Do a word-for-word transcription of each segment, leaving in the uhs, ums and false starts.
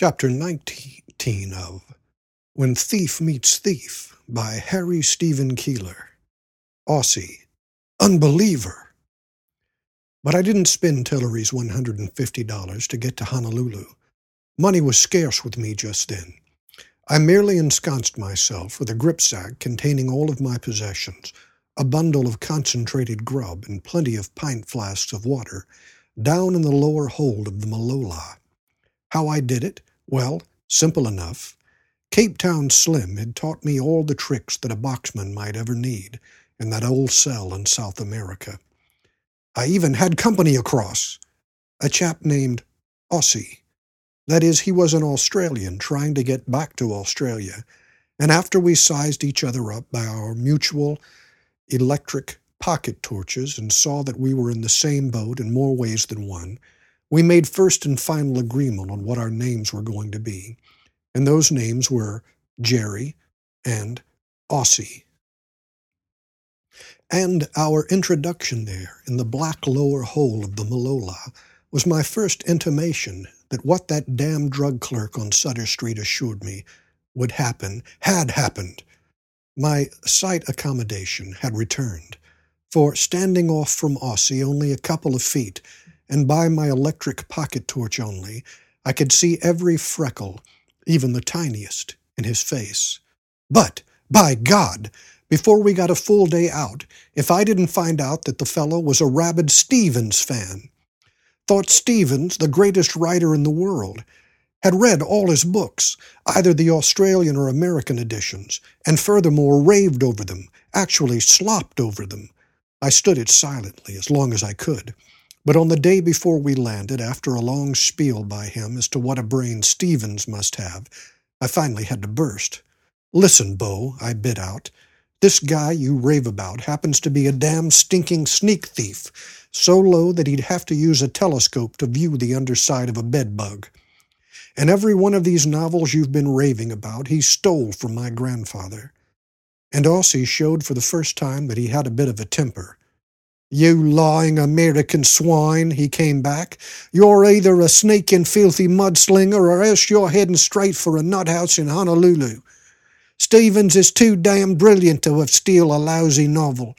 Chapter nineteen of When Thief Meets Thief by Harry Stephen Keeler. Aussie. Unbeliever. But I didn't spend Tillery's one hundred fifty dollars to get to Honolulu. Money was scarce with me just then. I merely ensconced myself with a gripsack containing all of my possessions, a bundle of concentrated grub and plenty of pint flasks of water, down in the lower hold of the Malola. How I did it? Well, simple enough. Cape Town Slim had taught me all the tricks that a boxman might ever need in that old cell in South America. I even had company across, a chap named Aussie. That is, he was an Australian trying to get back to Australia, and after we sized each other up by our mutual electric pocket torches and saw that we were in the same boat in more ways than one, we made first and final agreement on what our names were going to be, and those names were Jerry and Aussie. And our introduction there in the black lower hole of the Malola was my first intimation that what that damn drug clerk on Sutter Street assured me would happen had happened. My sight accommodation had returned, for standing off from Aussie only a couple of feet, and by my electric pocket torch only, I could see every freckle, even the tiniest, in his face. But, by God, before we got a full day out, if I didn't find out that the fellow was a rabid Stevens fan, thought Stevens the greatest writer in the world, had read all his books, either the Australian or American editions, and furthermore raved over them, actually slopped over them. I stood it silently as long as I could. But on the day before we landed, after a long spiel by him as to what a brain Stevens must have, I finally had to burst. "Listen, Bo," I bit out. "This guy you rave about happens to be a damn stinking sneak thief, so low that he'd have to use a telescope to view the underside of a bedbug. And every one of these novels you've been raving about he stole from my grandfather." And Aussie showed for the first time that he had a bit of a temper. "You lying American swine," he came back. "You're either a sneaking filthy mudslinger or else you're heading straight for a nut house in Honolulu. Stevens is too damn brilliant to have steal a lousy novel."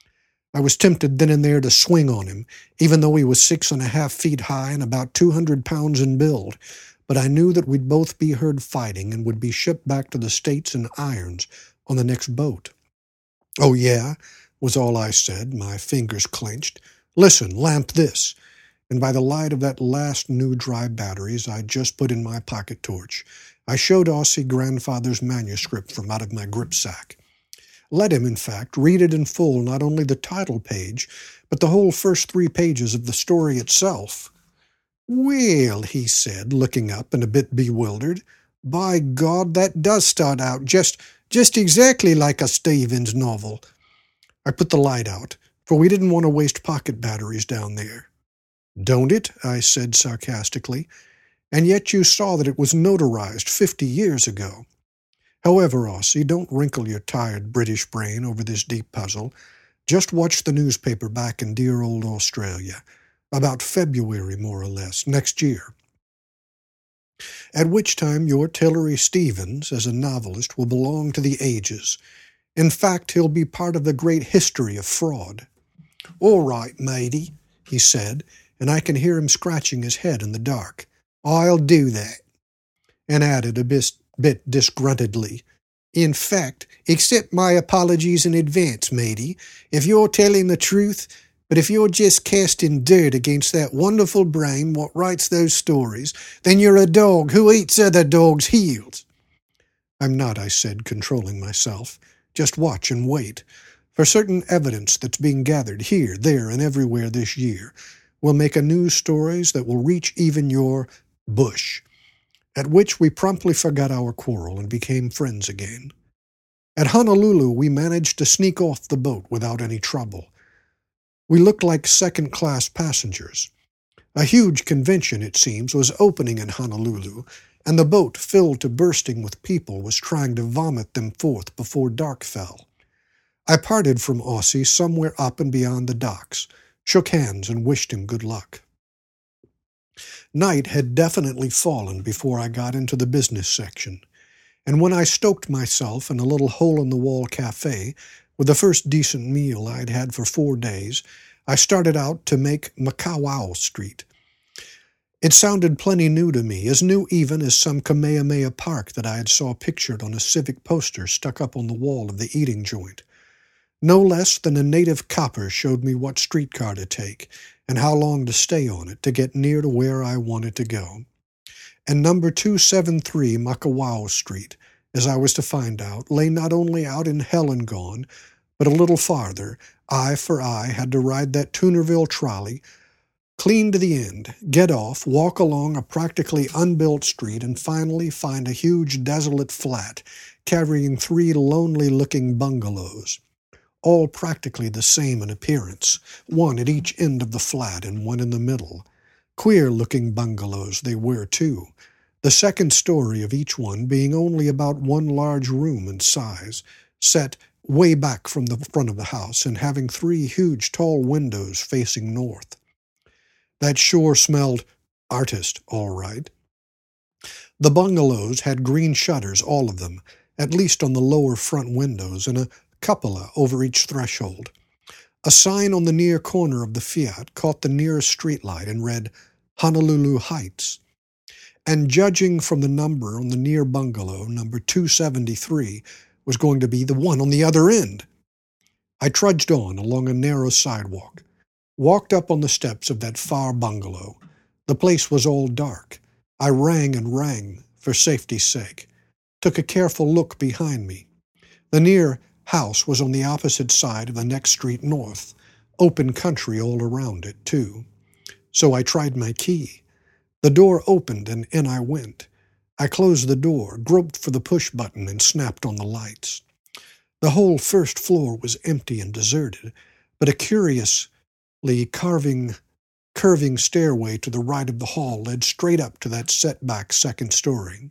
I was tempted then and there to swing on him, even though he was six and a half feet high and about two hundred pounds in build, but I knew that we'd both be heard fighting and would be shipped back to the States in irons on the next boat. "Oh, yeah?" was all I said, my fingers clenched. "Listen, lamp this." And by the light of that last new dry batteries I'd just put in my pocket torch, I showed Aussie grandfather's manuscript from out of my gripsack. Let him, in fact, read it in full, not only the title page, but the whole first three pages of the story itself. "Well," he said, looking up and a bit bewildered, "by God, that does start out just, just exactly like a Stevens novel." I put the light out, for we didn't want to waste pocket batteries down there. "Don't it?" I said sarcastically. "And yet you saw that it was notarized fifty years ago. However, Aussie, don't wrinkle your tired British brain over this deep puzzle. Just watch the newspaper back in dear old Australia, about February more or less, next year. At which time your Tillery Stevens, as a novelist, will belong to the ages. In fact, he'll be part of the great history of fraud." "All right, matey," he said, and I can hear him scratching his head in the dark. "I'll do that." And added a bit, bit disgruntledly, "In fact, accept my apologies in advance, matey, if you're telling the truth, but if you're just casting dirt against that wonderful brain what writes those stories, then you're a dog who eats other dogs' heels." "I'm not," I said, controlling myself. "Just watch and wait, for certain evidence that's being gathered here, there, and everywhere this year will make a news stories that will reach even your bush." At which we promptly forgot our quarrel and became friends again. At Honolulu we managed to sneak off the boat without any trouble. We looked like second-class passengers. A huge convention, it seems, was opening in Honolulu, and the boat, filled to bursting with people, was trying to vomit them forth before dark fell. I parted from Aussie somewhere up and beyond the docks, shook hands, and wished him good luck. Night had definitely fallen before I got into the business section, and when I stoked myself in a little hole-in-the-wall cafe with the first decent meal I'd had for four days, I started out to make Makawao Street. It sounded plenty new to me, as new even as some Kamehameha Park that I had saw pictured on a civic poster stuck up on the wall of the eating joint. No less than a native copper showed me what streetcar to take and how long to stay on it to get near to where I wanted to go. And number two seventy-three Makawao Street, as I was to find out, lay not only out in hell and gone, but a little farther. I for I had to ride that Toonerville trolley clean to the end, get off, walk along a practically unbuilt street, and finally find a huge desolate flat carrying three lonely-looking bungalows, all practically the same in appearance, one at each end of the flat and one in the middle. Queer-looking bungalows they were, too, the second story of each one being only about one large room in size, set way back from the front of the house and having three huge tall windows facing north. That sure smelled artist, all right. The bungalows had green shutters, all of them, at least on the lower front windows, and a cupola over each threshold. A sign on the near corner of the Fiat caught the nearest streetlight and read Honolulu Heights. And judging from the number on the near bungalow, number two seventy-three, was going to be the one on the other end. I trudged on along a narrow sidewalk, walked up on the steps of that far bungalow. The place was all dark. I rang and rang for safety's sake, took a careful look behind me. The near house was on the opposite side of the next street north, open country all around it, too. So I tried my key. The door opened and in I went. I closed the door, groped for the push button, and snapped on the lights. The whole first floor was empty and deserted, but a curiously carving, curving stairway to the right of the hall led straight up to that set-back second story.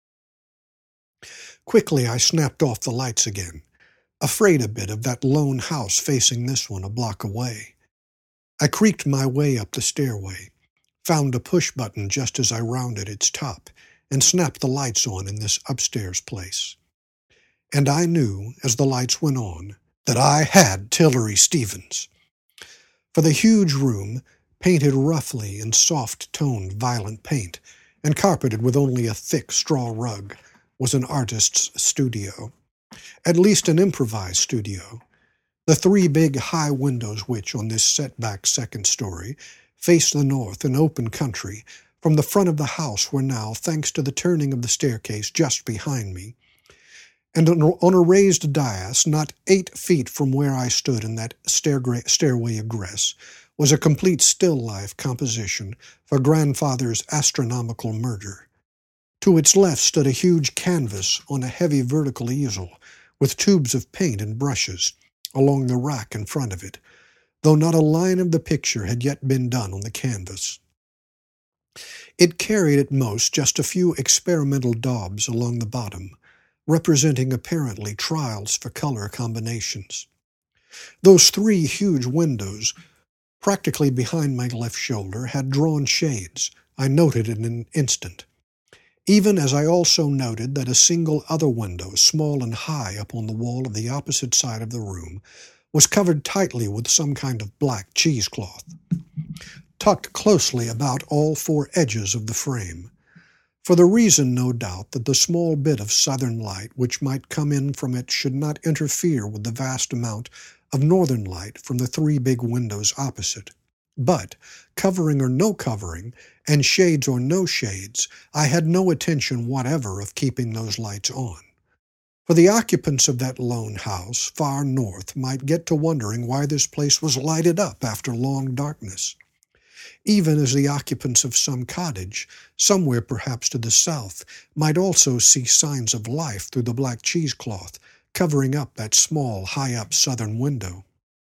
Quickly I snapped off the lights again, afraid a bit of that lone house facing this one a block away. I creaked my way up the stairway, found a push button just as I rounded its top, and snapped the lights on in this upstairs place. And I knew, as the lights went on, that I had Tillery Stevens. For the huge room, painted roughly in soft-toned violet paint, and carpeted with only a thick straw rug, was an artist's studio, at least an improvised studio. The three big high windows which, on this set-back second story, faced the north and open country, from the front of the house were now, thanks to the turning of the staircase just behind me, and on a raised dais, not eight feet from where I stood in that stairway egress, was a complete still-life composition for Grandfather's Astronomical Murder. To its left stood a huge canvas on a heavy vertical easel, with tubes of paint and brushes along the rack in front of it, though not a line of the picture had yet been done on the canvas. It carried at most just a few experimental daubs along the bottom, representing apparently trials for color combinations. Those three huge windows, practically behind my left shoulder, had drawn shades. I noted in an instant, even as I also noted that a single other window, small and high up on the wall of the opposite side of the room, was covered tightly with some kind of black cheesecloth, tucked closely about all four edges of the frame, for the reason, no doubt, that the small bit of southern light which might come in from it should not interfere with the vast amount of northern light from the three big windows opposite. But, covering or no covering, and shades or no shades, I had no intention whatever of keeping those lights on. For the occupants of that lone house, far north, might get to wondering why this place was lighted up after long darkness, even as the occupants of some cottage, somewhere perhaps to the south, might also see signs of life through the black cheesecloth covering up that small, high-up southern window.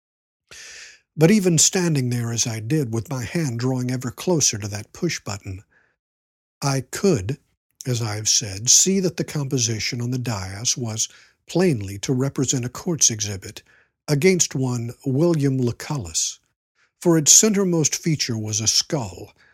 But even standing there as I did, with my hand drawing ever closer to that push-button, I could, as I have said, see that the composition on the dais was plainly to represent a quartz exhibit against one William Lucullus, for its centermost feature was a skull,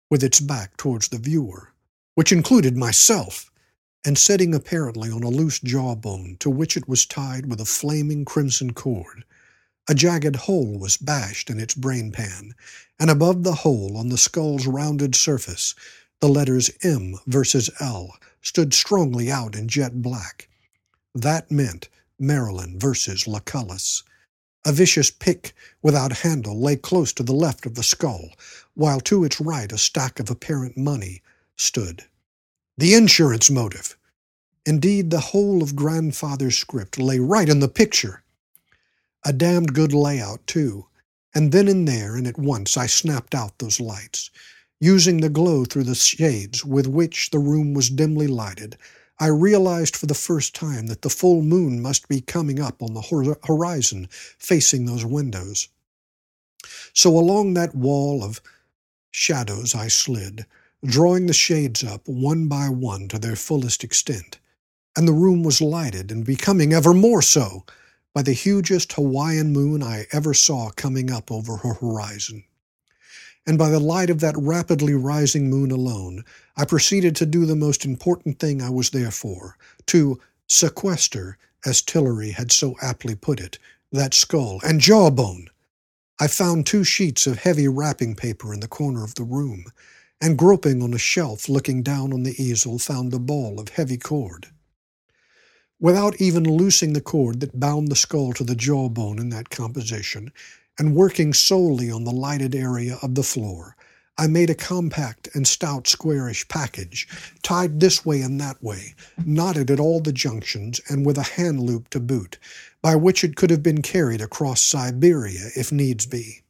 with its back towards the viewer, which included myself, and sitting apparently on a loose jawbone to which it was tied with a flaming crimson cord. A jagged hole was bashed in its brainpan, and above the hole, on the skull's rounded surface, the letters M versus L stood strongly out in jet black. That meant Maryland versus Lucullus. A vicious pick without handle lay close to the left of the skull, while to its right a stack of apparent money stood. The insurance motive. Indeed, the whole of Grandfather's script lay right in the picture. A damned good layout, too, and then and there and at once I snapped out those lights. Using the glow through the shades with which the room was dimly lighted, I realized for the first time that the full moon must be coming up on the horizon facing those windows. So along that wall of shadows I slid, drawing the shades up one by one to their fullest extent, and the room was lighted and becoming ever more so by the hugest Hawaiian moon I ever saw coming up over her horizon. And by the light of that rapidly rising moon alone, I proceeded to do the most important thing I was there for, to sequester, as Tillery had so aptly put it, that skull and jawbone. I found two sheets of heavy wrapping paper in the corner of the room, and groping on a shelf looking down on the easel found a ball of heavy cord. Without even loosing the cord that bound the skull to the jawbone in that composition, and working solely on the lighted area of the floor, I made a compact and stout squarish package, tied this way and that way, knotted at all the junctions, and with a hand loop to boot, by which it could have been carried across Siberia if needs be.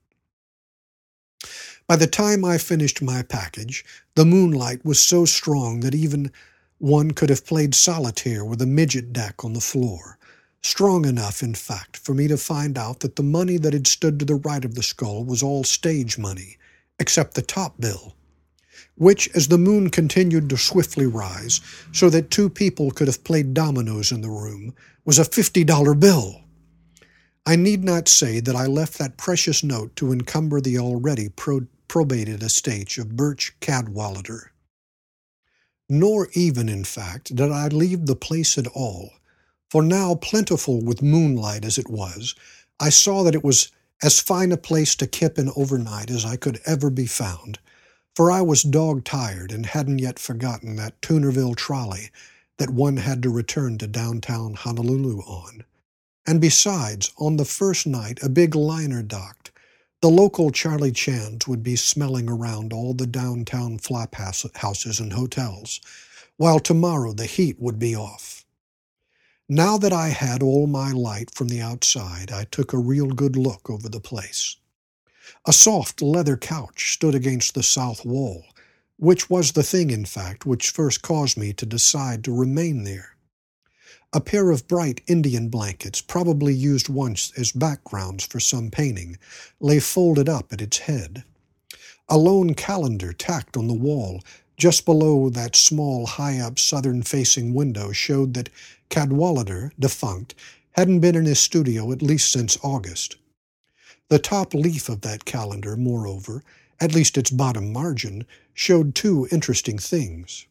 By the time I finished my package, the moonlight was so strong that even one could have played solitaire with a midget deck on the floor. Strong enough, in fact, for me to find out that the money that had stood to the right of the skull was all stage money, except the top bill, which, as the moon continued to swiftly rise, so that two people could have played dominoes in the room, was a fifty-dollar bill. I need not say that I left that precious note to encumber the already pro- probated estate of Birch Cadwallader. Nor even, in fact, did I leave the place at all, for now, plentiful with moonlight as it was, I saw that it was as fine a place to kip in overnight as I could ever be found, for I was dog-tired and hadn't yet forgotten that Toonerville trolley that one had to return to downtown Honolulu on. And besides, on the first night a big liner docked, the local Charlie Chan's would be smelling around all the downtown flop houses and hotels, while tomorrow the heat would be off. Now that I had all my light from the outside, I took a real good look over the place. A soft leather couch stood against the south wall, which was the thing, in fact, which first caused me to decide to remain there. A pair of bright Indian blankets, probably used once as backgrounds for some painting, lay folded up at its head. A lone calendar tacked on the wall just below that small, high-up, southern-facing window showed that Cadwallader, defunct, hadn't been in his studio at least since August. The top leaf of that calendar, moreover, at least its bottom margin, showed two interesting things.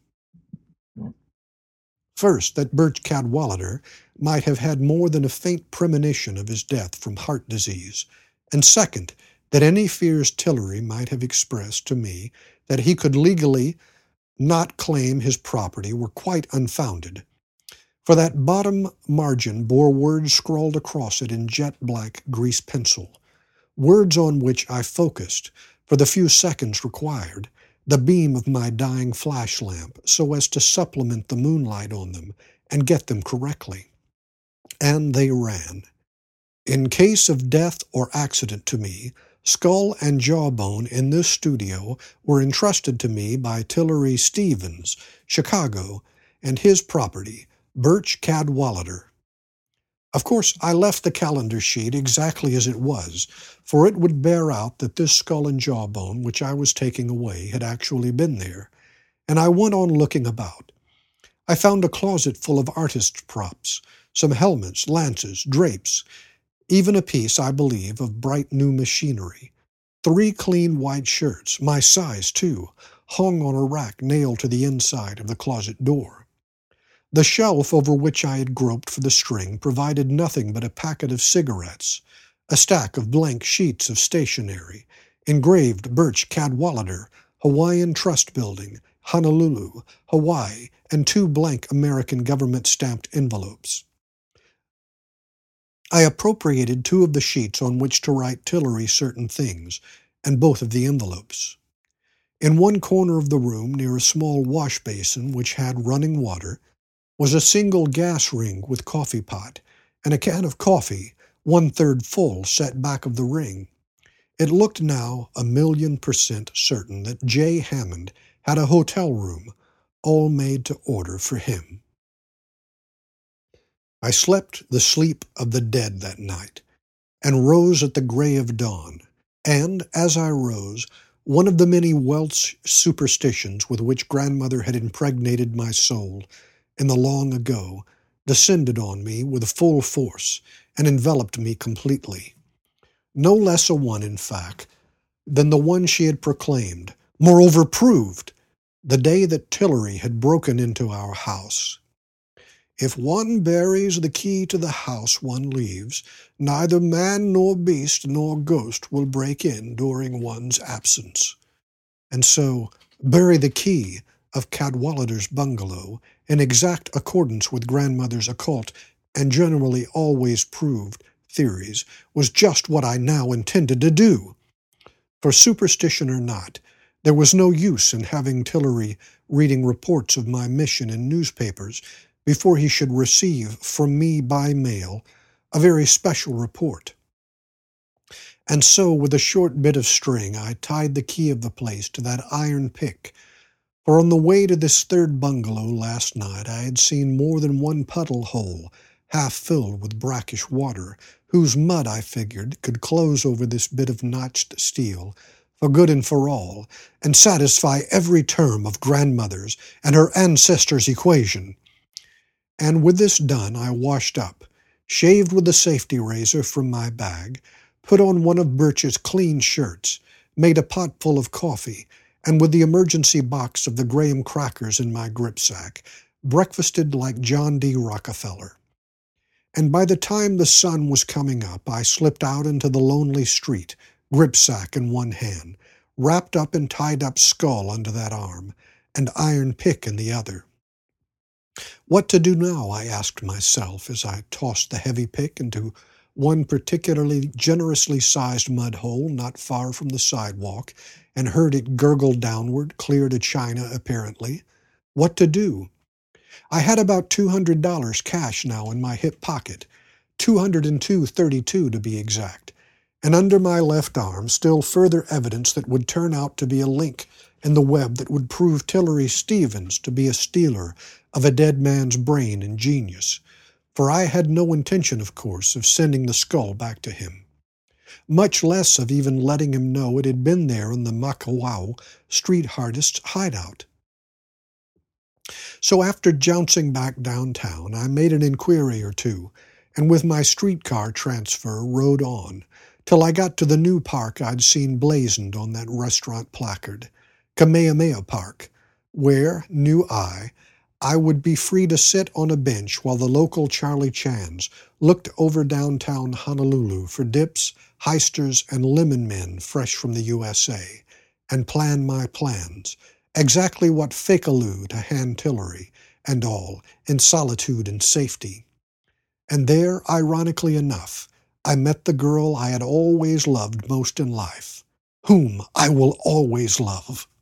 First, that Birch Cadwallader might have had more than a faint premonition of his death from heart disease, and second, that any fears Tillery might have expressed to me that he could legally not claim his property were quite unfounded, for that bottom margin bore words scrawled across it in jet-black grease pencil, words on which I focused, for the few seconds required, the beam of my dying flash lamp so as to supplement the moonlight on them and get them correctly. And they ran. In case of death or accident to me, skull and jawbone in this studio were entrusted to me by Tillery Stevens, Chicago, and his property, Birch Cadwallader. Of course, I left the calendar sheet exactly as it was, for it would bear out that this skull and jawbone which I was taking away had actually been there, and I went on looking about. I found a closet full of artist's props, some helmets, lances, drapes, even a piece, I believe, of bright new machinery, three clean white shirts, my size too, hung on a rack nailed to the inside of the closet door. The shelf over which I had groped for the string provided nothing but a packet of cigarettes, a stack of blank sheets of stationery, engraved Birch Cadwallader, Hawaiian Trust Building, Honolulu, Hawaii, and two blank American government-stamped envelopes. I appropriated two of the sheets on which to write Tillery certain things, and both of the envelopes. In one corner of the room, near a small wash basin which had running water, was a single gas ring with coffee pot, and a can of coffee, one-third full, set back of the ring. It looked now a million percent certain that J. Hammond had a hotel room, all made to order for him. I slept the sleep of the dead that night, and rose at the gray of dawn, and, as I rose, one of the many Welsh superstitions with which grandmother had impregnated my soul in the long ago descended on me with full force and enveloped me completely. No less a one, in fact, than the one she had proclaimed, moreover proved, the day that Tillery had broken into our house. If one buries the key to the house one leaves, neither man nor beast nor ghost will break in during one's absence. And so, bury the key of Cadwallader's bungalow in exact accordance with grandmother's occult and generally always proved theories was just what I now intended to do. For superstition or not, there was no use in having Tillery reading reports of my mission in newspapers before he should receive from me by mail a very special report. And so, with a short bit of string, I tied the key of the place to that iron pick, for on the way to this third bungalow last night I had seen more than one puddle hole, half filled with brackish water, whose mud, I figured, could close over this bit of notched steel, for good and for all, and satisfy every term of grandmother's and her ancestors' equation. And with this done, I washed up, shaved with the safety razor from my bag, put on one of Birch's clean shirts, made a pot full of coffee, and with the emergency box of the graham crackers in my gripsack, breakfasted like John D. Rockefeller. And by the time the sun was coming up, I slipped out into the lonely street, gripsack in one hand, wrapped up and tied up skull under that arm, and iron pick in the other. What to do now, I asked myself as I tossed the heavy pick into one particularly generously sized mud hole not far from the sidewalk and heard it gurgle downward, clear to China apparently. What to do? I had about two hundred dollars cash now in my hip pocket, two hundred two thirty-two to be exact, and under my left arm still further evidence that would turn out to be a link in the web that would prove Tillery Stevens to be a stealer of a dead man's brain and genius, for I had no intention, of course, of sending the skull back to him, much less of even letting him know it had been there in the Makawao street artist's hideout. So after jouncing back downtown, I made an inquiry or two, and with my streetcar transfer rode on, till I got to the new park I'd seen blazoned on that restaurant placard, Kamehameha Park, where, knew I, I would be free to sit on a bench while the local Charlie Chans looked over downtown Honolulu for dips, heisters, and lemon men fresh from the U S A, and plan my plans, exactly what fake-aloo to hand Tillery, and all, in solitude and safety. And there, ironically enough, I met the girl I had always loved most in life, whom I will always love.